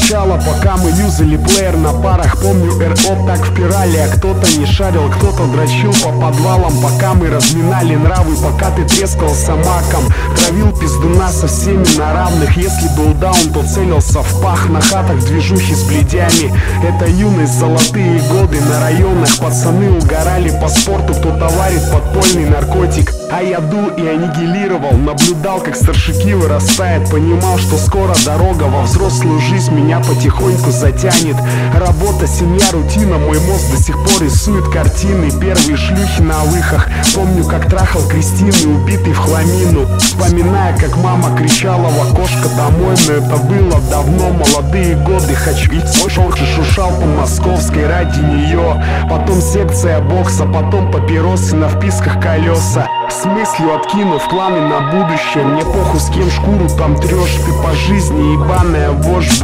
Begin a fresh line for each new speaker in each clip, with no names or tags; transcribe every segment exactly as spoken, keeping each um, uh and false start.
начала, пока мы юзали плеер на парах. Помню, эр-о так впирали, а кто-то не шарил, кто-то дрочил по подвалам, пока мы разминали нравы, пока ты трескался маком. Травил пиздуна со всеми на равных. Если был даун, то целился в пах. На хатах движухи с бледями. Это юность, золотые годы. На районах пацаны угорали по спорту. Кто-то варит подпольный наркотик, а я дул и аннигилировал. Наблюдал, как старшики вырастает. Понимал, что скоро дорога во взрослую жизнь меня потихоньку затянет. Работа, семья, рутина. Мой мозг до сих пор рисует картины. Первые шлюхи на выхах. Помню, как трахал Кристины, убитый в хламину. Вспоминая, как мама кричала в окошко домой. Но это было давно, молодые годы. Хочу идти, шушал по московской ради нее. Потом секция бокса, потом папиросы, на вписках колеса. С мыслью откинув планы на будущее. Мне похуй, с кем шкуру там трешь. Ты по жизни ебаная вождь.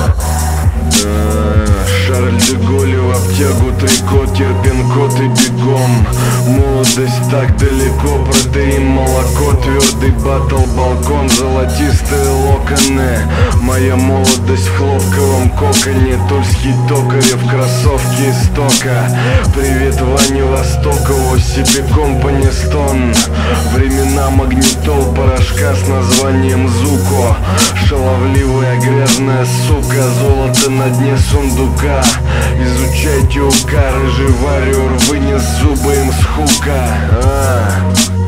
Шарль де Голли в обтягу, трико, терпин-кот и бегом. Молодость так далеко, протеин, молоко, твердый батл, балкон, золотистые локоны. Моя молодость в хлопковом коконе, тульский токарев, кроссовки из тока. Привет Ване Востокову, себе компани Стон. Времена магнитол, порошка с названием Зуко. Шаловливая грязная сука, золото на дне сундука. Изучайте УК, рыжий варьер, вынес зубы им с хука. а.